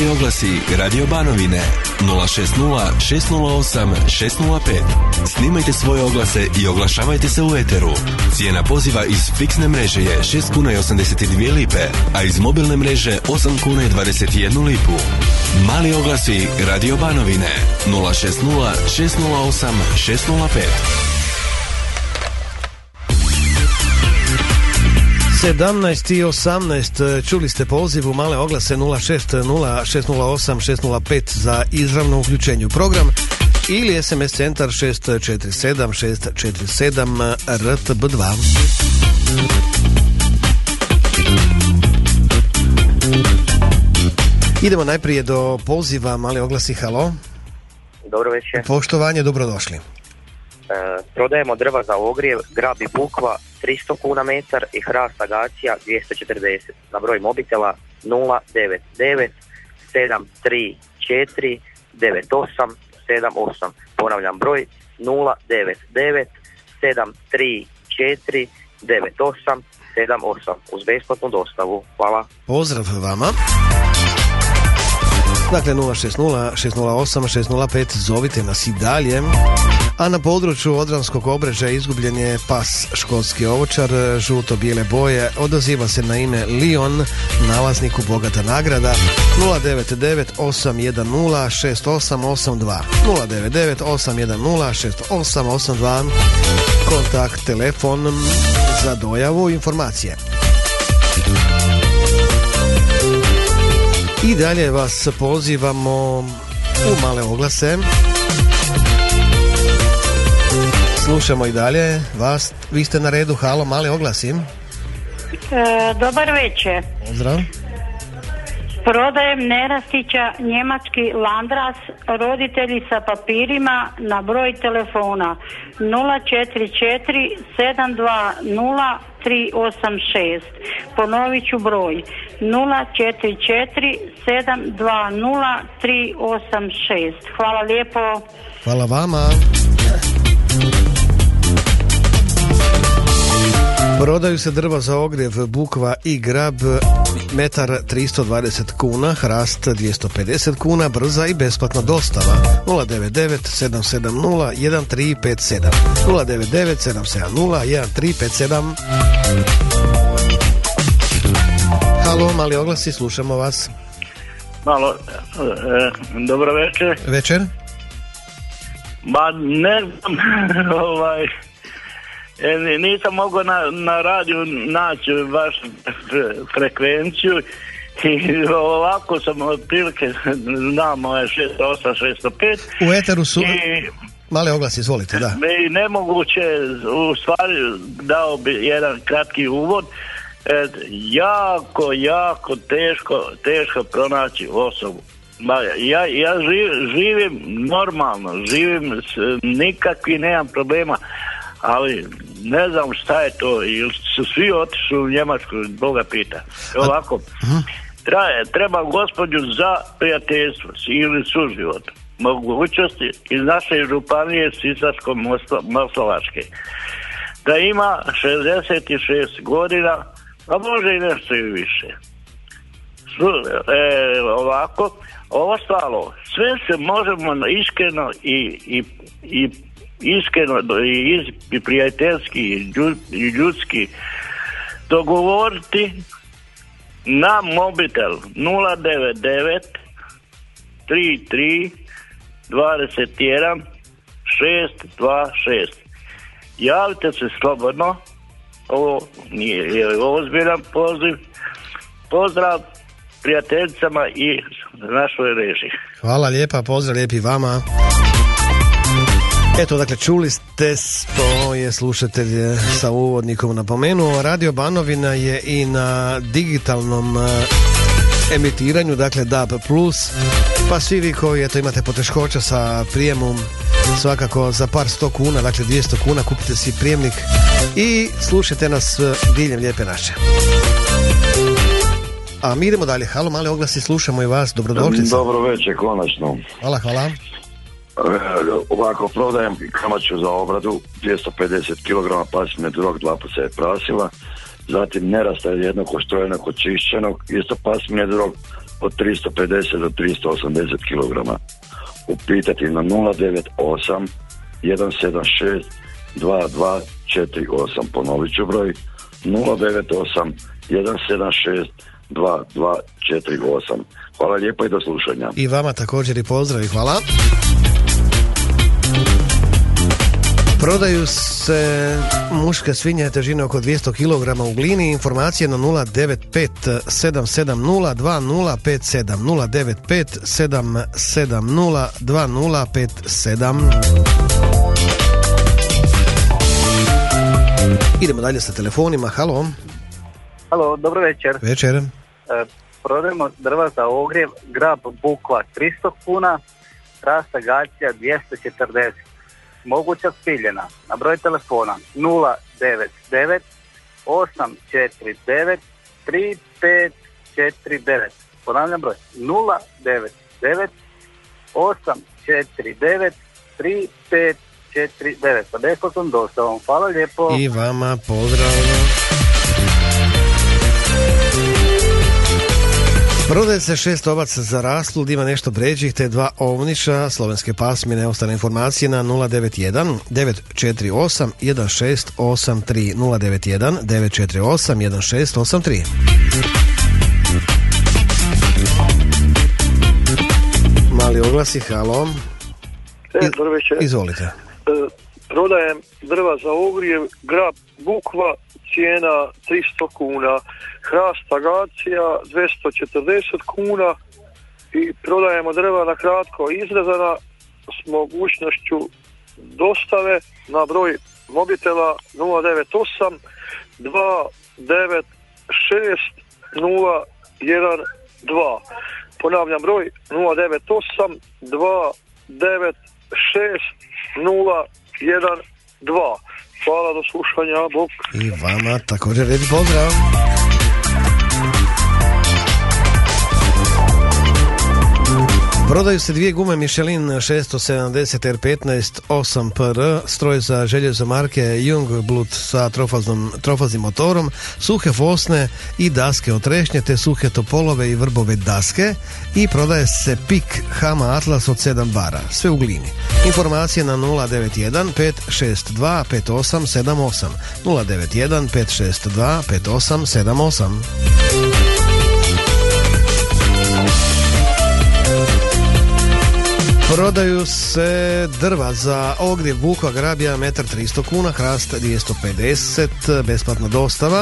Mali oglasi Radio Banovine 060 608 605. Snimajte svoje oglase i oglašavajte se u eteru. Cijena poziva iz fiksne mreže je 6 kuna i 82 lipe, a iz mobilne mreže 8 kuna i 21 lipu. Mali oglasi Radio Banovine 060 608 605. 17:18, čuli ste poziv u male oglase 060 608 605 za izravno uključenje u program ili SMS centar 647 647 RTB2. Idemo najprije do poziva male oglasi. Halo. Dobro večer. Poštovanje, dobrodošli. Prodajemo drva za ogrijev, grab i bukva 300 kuna metar i hrast agacija 240. Na broj mobitela 099 734 9878. Ponavljam broj 099 734 9878 uz besplatnu dostavu. Hvala. Pozdrav vama. Dakle 060 608 605, zovite nas i dalje. A na području Odranskog Obrežja izgubljen je pas školski ovočar žuto-bijele boje. Odaziva se na ime Lion, nalazniku bogata nagrada. 099 810 6882 099 810 6882. Kontakt, telefon za dojavu informacije. I dalje vas pozivamo u male oglase. Slušamo i dalje vas. Vi ste na redu. Halo, mali oglasi. Dobar večer. Pozdrav. Prodajem Nerastića njemački Landras, roditelji sa papirima, na broj telefona 044 720 386. Ponovit ću broj 044 720 386. Hvala lijepo. Hvala vama. Prodaju se drva za ogrjev, bukva i grab, metar 320 kuna, hrast 250 kuna, brza i besplatna dostava. 099 770 1357 099 770 1357. Halo, mali oglasi, slušamo vas. Malo, dobro večer. Večer. Ba ne znam, nisam mogao na radiju naći vašu frekvenciju i ovako sam otprilike znam 608, 605. U eteru su male oglasi, izvolite, da. I nemoguće, u stvari dao bi jedan kratki uvod. Jako teško pronaći osobu. Ja živim normalno, nikakvi nemam problema, ali ne znam šta je to, ili su svi otišli u Njemačku, Boga pita. Ovako, treba gospođu za prijateljstvo ili suživot, mogućnosti iz naše županije Sisačko-moslavačke, da ima 66 godina, a može i nešto i više. Ovako, ostalo, sve se možemo iskreno i prijateljski i ljudski dogovoriti na mobitel 099 33 21 626. Javite se slobodno, ovo nije ozbiljan poziv. Pozdrav prijateljicama i našoj režiji. Hvala lijepa, pozdrav lijepi vama. Eto, dakle, čuli ste, to je slušatelj sa uvodnikom napomenuo. Radio Banovina je i na digitalnom emitiranju, dakle DAB+, pa svi vi koji imate poteškoća sa prijemom, svakako za par 100 kuna, dakle 200 kuna, kupite si prijemnik i slušajte nas diljem lijepe naše. A mi idemo dalje. Halo, mali oglasi, slušamo i vas. Dobrodošli. Dobro večer, konačno. Hvala. Ovako, prodajem kamaču za obradu, 250 kg pasivne drog, 2 puta je prasila, zatim nerastaj jednog koštrojenog očišćenog, isto pasmine drog od 350 do 380 kg. Upitati na 098 176 2248. Ponovit ću broj 098 176 2248. Hvala lijepo i do slušanja. I vama također i pozdrav i hvala. Prodaju se muške svinje težine oko 200 kg u Glini. Informacije na 095 770 2057 095 770 2057. Idemo dalje sa telefonima. Halo. Halo, dobro večer. Večer. Prodajemo drva za ogrjev, grab bukva 300 kuna, rast agacija 240. Moguća spiljena na broj telefona 099 849 3549. Ponavljam broj 099 849 3549. Pa besplatnom dostavom. Hvala lijepo. I vama pozdrav. Prodaje se 6 ovaca za raslud, ima nešto bređih te 2 ovniša slovenske pasmine. Ostane informacije na 091 948 1683 091 948 1683. Mali oglasi, halo. Dobro večer. Izvolite. Prodajem drva za ogrjev, grab bukva, cijena 300 kuna, hrast agacija 240 kuna i prodajemo drva na kratko izrezana s mogućnošću dostave na broj mobitela 098 296 012. Ponavljam broj 098 296 012. Hvala, do slušanja, bok. I vama također redi pozdrav. Prodaju se 2 gume Michelin 670 R15 8PR, stroj za željezo marke Jungblut sa trofaznim motorom, suhe fosne i daske od trešnje, te suhe topolove i vrbove daske, i prodaje se pik Hama Atlas od 7 bara, sve u Glini. Informacije na 091 562 5878 091 562 5878. Prodaju se drva za ogrjev bukva grabija 1.300 kuna, hrast 250, besplatna dostava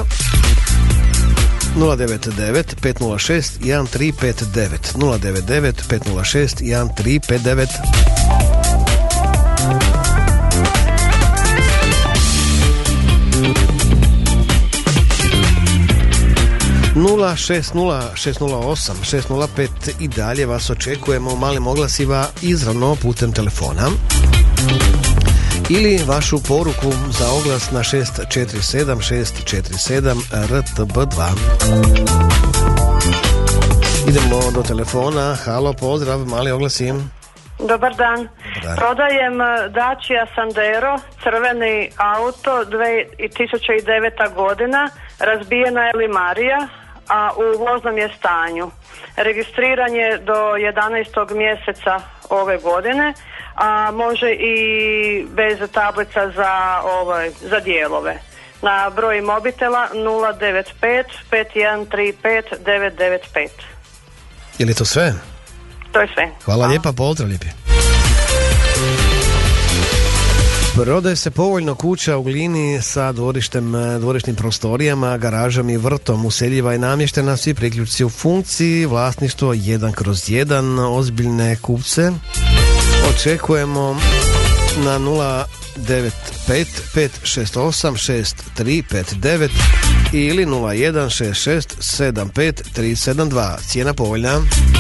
099 506 1359 099 506 1359. Nula 608 605 i dalje vas očekujemo u malim oglasima izravno putem telefona ili vašu poruku za oglas na 647 647 RTB2. Idemo do telefona. Halo, pozdrav, mali oglasi. Dobar dan. Prodajem Dacia Sandero, crveni auto, 2009. godina, razbijena je limarija, a u voznom je stanju. Registriran je do 11. mjeseca ove godine, a može i bez tablica za dijelove. Na broj mobitela 095 5135 995. Je li to sve? To je sve. Hvala lijepa, pozdrav lijepi. Prodaje se povoljno kuća u Glini sa dvorišnim prostorijama, garažom i vrtom. Useljiva je namještena, svi priključci u funkciji, vlasništvo 1/1, ozbiljne kupce očekujemo na 095 568 6359 ili 0166 75 372. Cijena povoljna.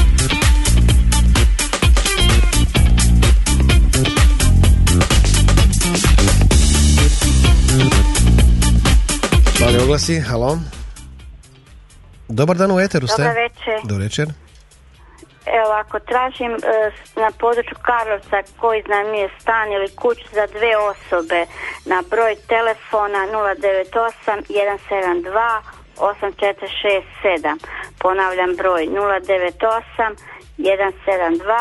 Mali oglasi, halo. Dobar dan, u eteru ste. Dobar večer. Dobar večer. Evo, ako tražim na području Karlovca koji iznajmljuje stan ili kuću za 2 osobe na broj telefona 098 172 8467. Ponavljam broj 098 172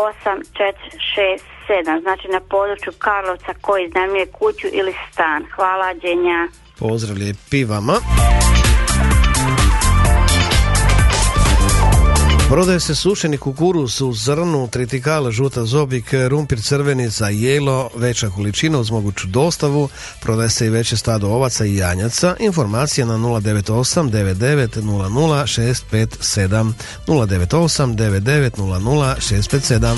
8467. Znači na području Karlovca koji iznajmljuje kuću ili stan. Hvala, đenja. Pozdrav lijepi vama. Prodaje se sušeni kukuruz u zrnu, tritikal, žuta zobik, rumpir crveni za jelo, veća količina uz moguću dostavu. Prodaje se i veće stado ovaca i janjaca. Informacija na 098 99 00 657 098 99 00 657.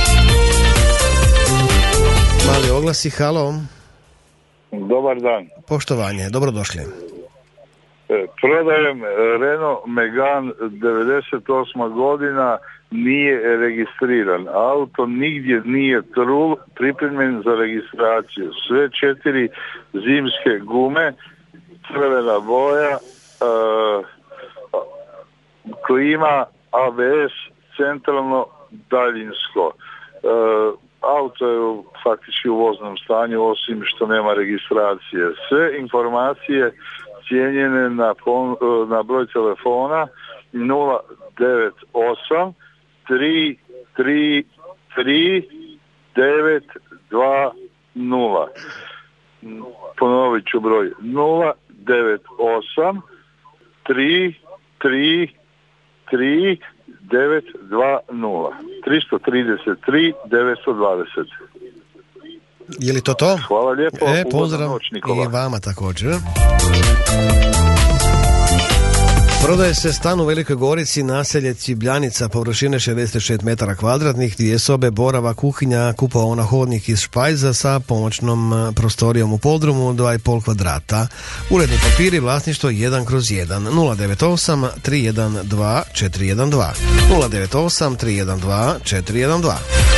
Mali oglasi, halo. Dobar dan. Poštovanje, dobrodošli. Prodajem Renault Megane 98. godina, nije registriran. Auto nigdje nije trul, pripremljen za registraciju. Sve 4 zimske gume, crvena boja, klima, ABS, centralno daljinsko. Auto je faktički u voznom stanju, osim što nema registracije. Sve informacije cijenjene na broj telefona 098 333 920. Ponovit ću broj 098 333 920. 333 920. Je li to? Hvala lijepo. Pozdrav noć, Nikola. I vama također. Prodaje se stan u Velikoj Gorici, naselje Cibljanica, površine 66 metara kvadratnih, 2 sobe, borava, kuhinja, kupaona, hodnik iz špajza sa pomoćnom prostorijom u podrumu, 2,5 kvadrata. Uredni papiri, vlasništvo 1/1. 098 312 412. 098 312 412.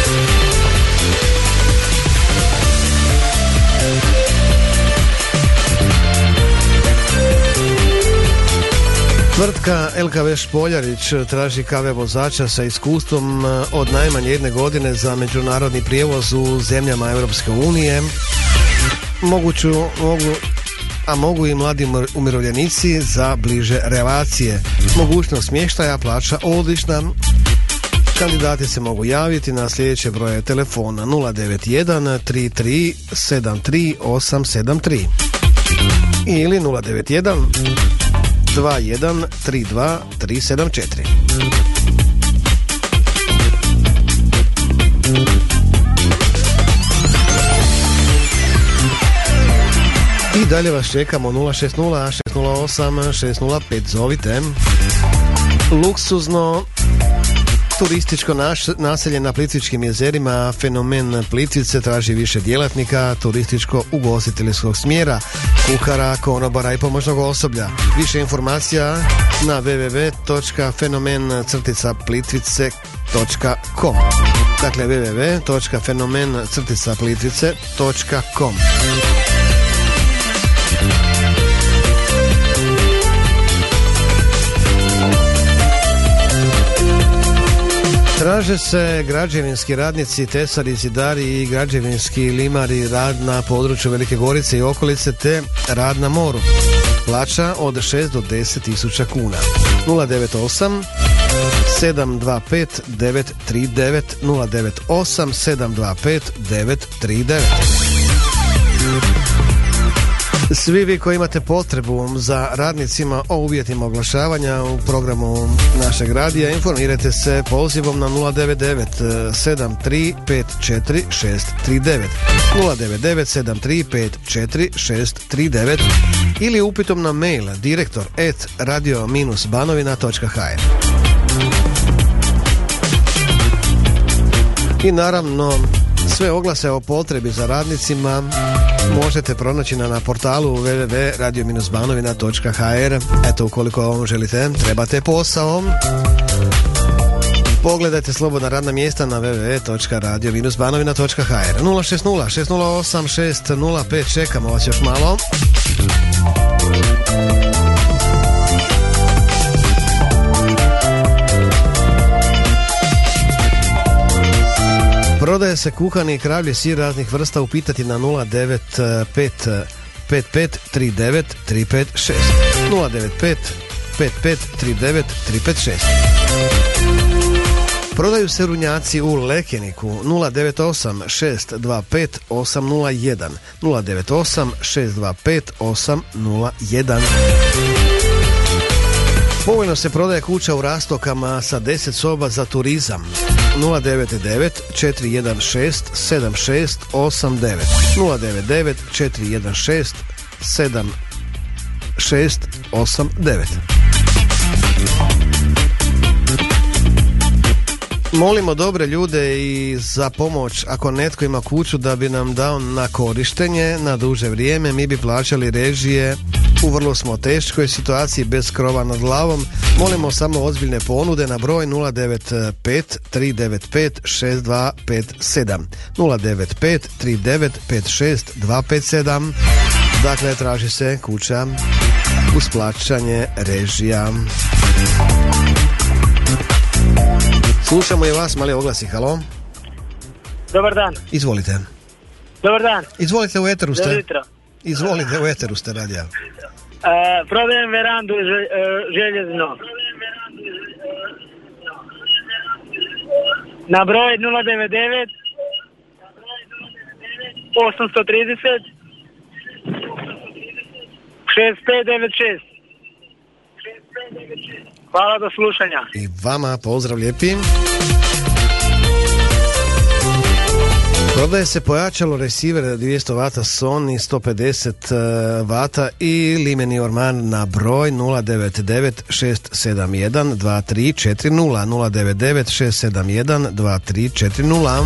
Tvrtka LKV Špoljarić traži KV vozača sa iskustvom od najmanje 1 godine za međunarodni prijevoz u zemljama Europske unije. Mogu i mladi umirovljenici za bliže relacije. Mogućnost smještaja, plaća odlična. Kandidati se mogu javiti na sljedeće broje telefona 091 33 73 873 ili 091 21 32 374. I dalje vas čekamo 060 608 605. Zovite. Luksuzno turističko naselje na Plitvičkim jezerima Fenomen Plitvice traži više djelatnika turističko-ugostiteljskog smjera, kuhara, konobara i pomoćnog osoblja. Više informacija na www.fenomen-plitvice.com. Dakle www.fenomen-plitvice.com. Traže se građevinski radnici, tesari, zidari i građevinski limari, rad na području Velike Gorice i okolice te rad na moru. Plaća od 6 do 10 tisuća kuna. 098 725 939 098 725 939. Svi vi koji imate potrebu za radnicima o uvjetima oglašavanja u programu našeg radija, informirajte se pozivom na 099 73 54 639 099 73 54 639 ili upitom na mail direktor@radio-banovina.hr. I naravno sve oglase o potrebi za radnicima možete pronaći na portalu www.radio-banovina.hr. Eto, ukoliko vam trebate posao, pogledajte slobodna radna mjesta na www.radio-banovina.hr. 060 608 605. Čekamo vas još malo. Prodaje se kuhani kravlji sir raznih vrsta, upitati na 095 55 39 356 095 55 39 356. Prodaju se runjaci u Lekeniku 098 625 801 098 625 801. Povoljno se prodaje kuća u Rastokama sa 10 soba za turizam 099 416 7689 099 416 7689. Molimo dobre ljude i za pomoć ako netko ima kuću da bi nam dao na korištenje na duže vrijeme. Mi bi plaćali režije, u vrlo smo teškoj situaciji bez krova nad glavom. Molimo samo ozbiljne ponude na broj 095 395 6257 095 3956 257. Dakle, traži se kuća uz plaćanje režija. Slušamo i vas, mali oglasi, halo. Dobar dan. Izvolite. Dobar dan. Izvolite, u eteru ste. Dobro jutro. Izvolite, u eteru ste radija. Prodajem verandu željezno. Na broj 099 830 6596. Hvala, do slušanja. I vama pozdrav lijepi. Prodaje se pojačalo receiver 200 W Sony 150 W i limeni orman na broj 099 671 2340 099 671 2340.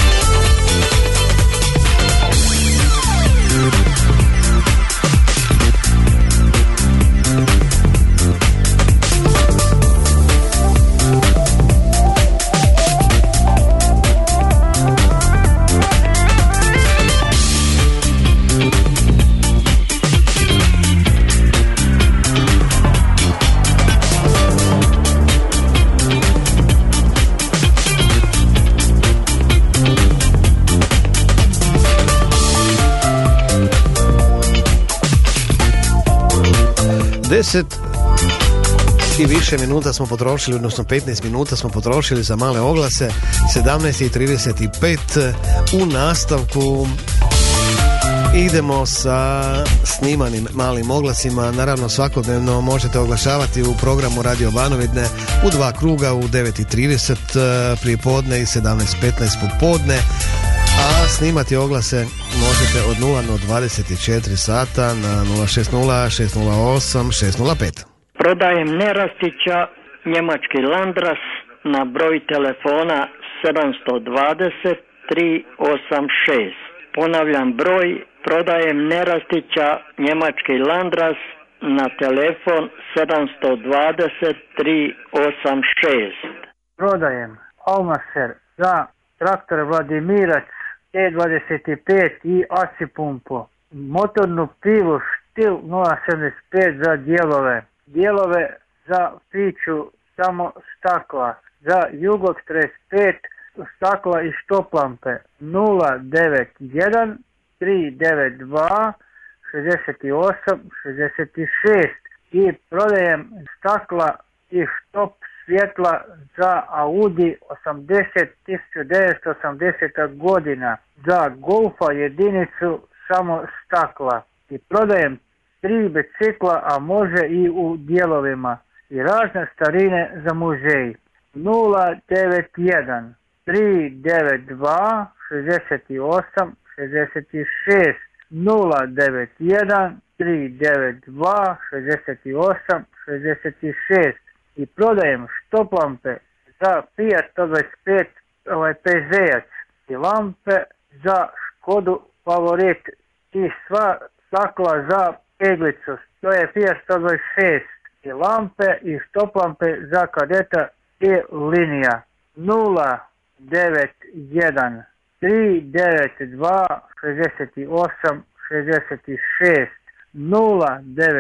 I više minuta smo potrošili, odnosno 15 minuta smo potrošili za male oglase. 17:35. U nastavku idemo sa snimanim malim oglasima. Naravno, svakodnevno možete oglašavati u programu Radio Banovine u dva kruga, u 9:30 prije podne i 17:15 popodne. A snimati oglase možete od 0 do 24 sata na 060 608 605. Prodajem Nerastića, njemački Landras, na broj telefona 720 386. Ponavljam broj, prodajem Nerastića, njemački Landras, na telefon 720 386. Prodajem Almaser za traktor Vladimirac T25 i ASI pumpu, motornu pilu Štil 075 za dijelove za piću samo stakla, za Jugok 35 stakla i štoplampe 091 392 68 66. I prodajem stakla i štop svjetla za Audi 1980 godina, za Golfa jedinicu samo stakla. I prodajem 3 bicikla, a može i u dijelovima, i razne starine za muzej. 091 392 68 66 091 392 68 66. I prodajem štoplampe za Fiat 125 PZ-jac i lampe za Škodu Favorit i sva stakla za peglicu, to je Fiat 126, i lampe i štoplampe za Kadeta i linija. 091 392 68 66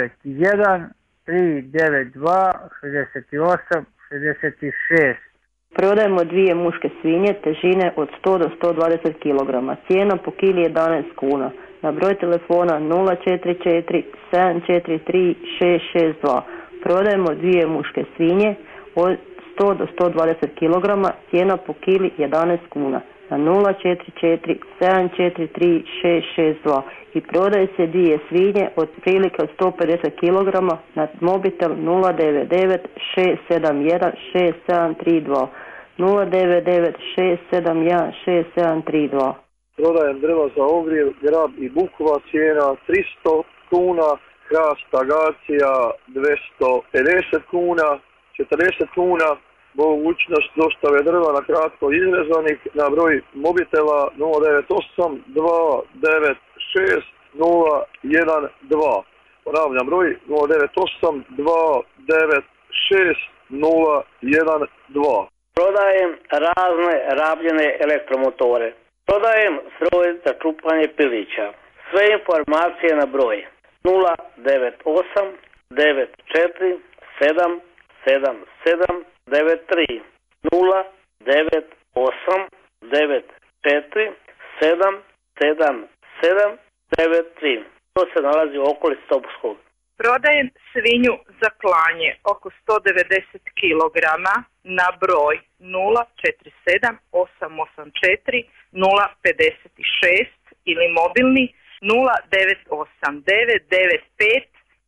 091 392 68 66. Prodajemo 2 muške svinje težine od 100 do 120 kg. Cijena po kili 11 kuna. Na broj telefona 044 743 662. Prodajemo 2 muške svinje od 100 do 120 kg. Cijena po kili 11 kuna. Na 044 743 662. I prodaje se 2 svinje od prilike od 150 kg na mobitel 099 671 6732. 099 671 6732. Prodajem drva za ogrjev, grab i bukva, cijena 300 kuna, hrast agacija 250 kuna, 40 kuna, mogućnost dostave drva na kratko izrezanih na broj mobitela 098 296 012. Ponavljam broj 098 296 012. Prodajem razne rabljene elektromotore. Prodajem stroj za čupanje pilića. Sve informacije na broj 098 94 7 77 93 098 94 7 77 93. To se nalazi u okolici Topuskog. Prodajem svinju za klanje oko 190 kg na broj 047 884 056 ili mobilni 098 995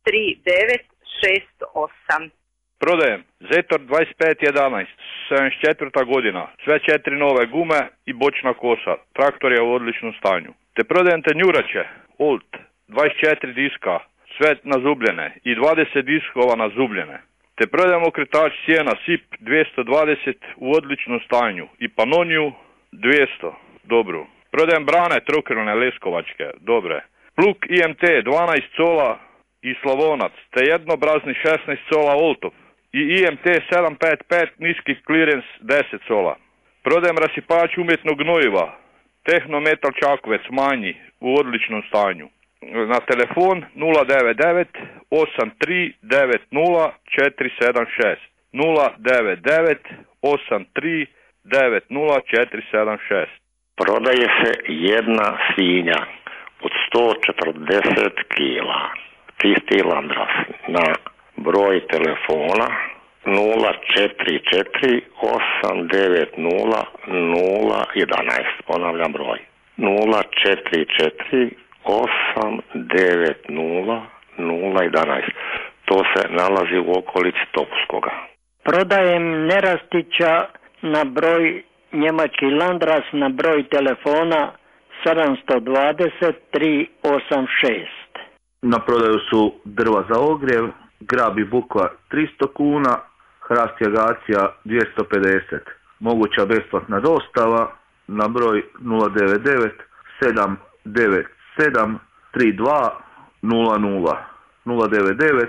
3968. Prodajem Zetor 2511, 74. godina, sve 4 nove gume i bočna kosa, traktor je u odličnom stanju. Te prodajem tenjurače, Olt, 24 diska, sve nazubljene i 20 diskova nazubljene. Te prodajem okretač sjena SIP 220 u odličnom stanju i Panoniju 200, dobru. Prodajem brane trokrilne leskovačke, dobre. Pluk IMT 12 cola i Slavonac, te jednobrazni 16 cola Oltov i IMT 755 niski clearance 10 cola. Prodajem rasipač umjetnog gnojiva, Tehnometal Čakovec manji u odličnom stanju. Na telefon 099 83 90 476 099 83 90 476. Prodaje se jedna svinja od 140 kila, čisti landras, na broj telefona 044 890 011. Ponavljam broj 044 890 011. To se nalazi u okolici Topuskoga. Prodajem Nerastića na broj njemački Landras na broj telefona 720 386. Na prodaju su drva za ogrjev, grab i bukva 300 kuna, hrast i agacija 250. Moguća besplatna dostava na broj 099 797 3200 099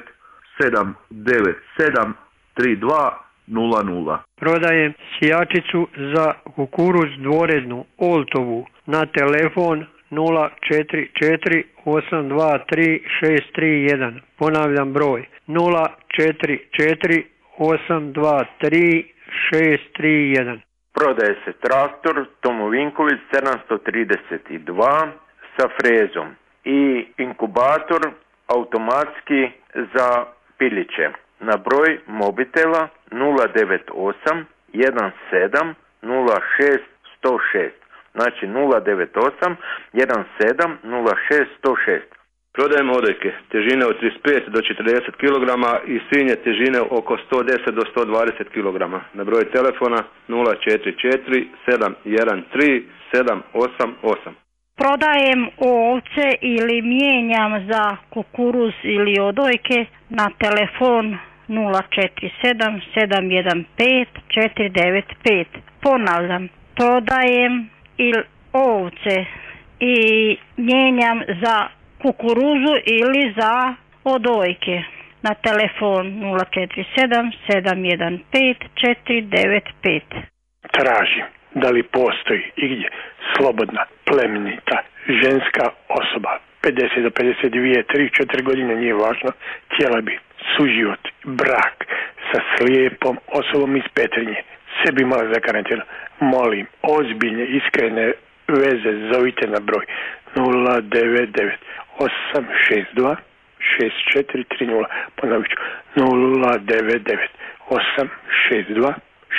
797 3200. Prodajem sijačicu za kukuruz dvorednu Oltovu na telefon 044 823 631. Ponavljam broj 044 823 631. Prodaje se traktor Tomo Vinković 732 sa frezom i inkubator automatski za piliće. Na broj mobitela 098 17 06 106. Znači 098 17 06 106. Prodajemo odojke težine od 35 do 40 kg i svinje težine oko 110 do 120 kg. Na broj telefona 044 713 788. Prodajem ovce ili mijenjam za kukuruz ili odojke na telefon 047 715 495. Ponavljam, prodajem ovce i mijenjam za kukuruzu ili za odojke na telefon 047 715 495. Tražim da li postoji igdje slobodna, plemenita, ženska osoba, 50 do 52, 3-4 godine, nije važno, htjela bi suživot, brak sa slijepom osobom iz Petrinje, sebi malo zakarantirano. Molim, ozbiljne, iskrene veze zovite na broj 099 862 6430. Ponovit ću 099 862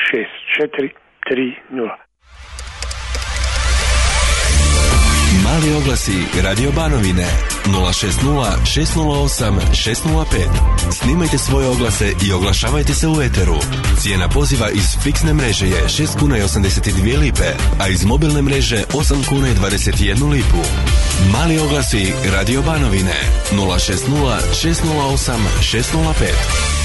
6430. Mali oglasi Radio Banovine 060 608 605. Snimajte svoje oglase i oglašavajte se u eteru. Cijena poziva iz fiksne mreže je 6 kuna i 82 lipe, a iz mobilne mreže 8 kuna i 21 lipu. Mali oglasi Radio Banovine 060 608 605.